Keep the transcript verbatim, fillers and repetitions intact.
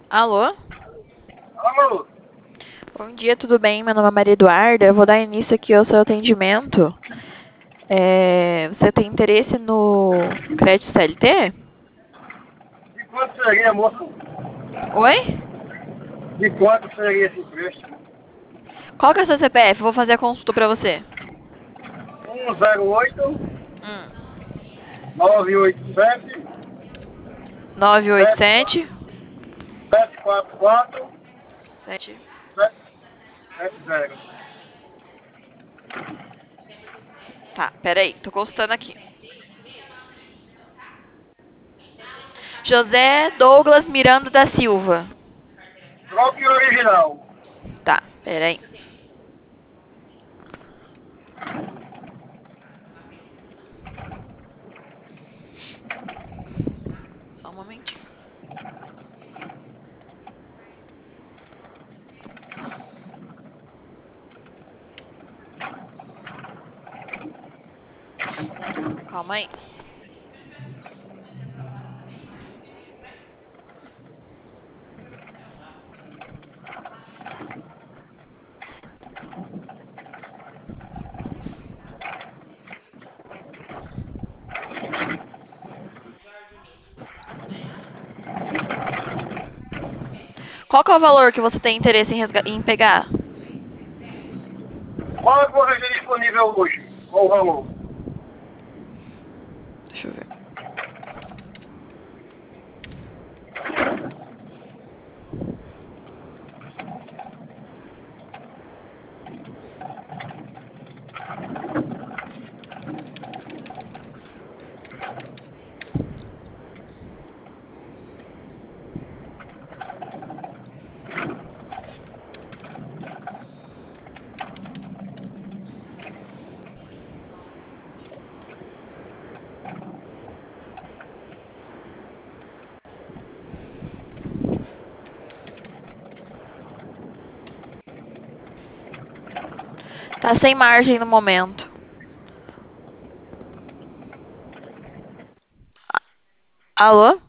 Alô? Alô, Bom dia, tudo bem? Meu nome é Maria Eduarda. Eu vou dar início aqui ao seu atendimento. É, você tem interesse no crédito C L T? de quanto seria, moça? Oi? De quanto seria esse preço? Qual que é o seu C P F? Eu vou fazer a consulta pra você. um zero oito, Hum. nove oito sete, nove oito sete sete quatro quatro, sete. sete sete zero. Tá, peraí, tô consultando aqui. José Douglas Miranda da Silva. Troque original. Tá, peraí. Só um momentinho. Calma aí. Qual que é o valor que você tem interesse em, resga- em pegar? Qual é a corrigida disponível hoje? Qual o valor? Deixa eu ver. Tá sem margem no momento. Alô?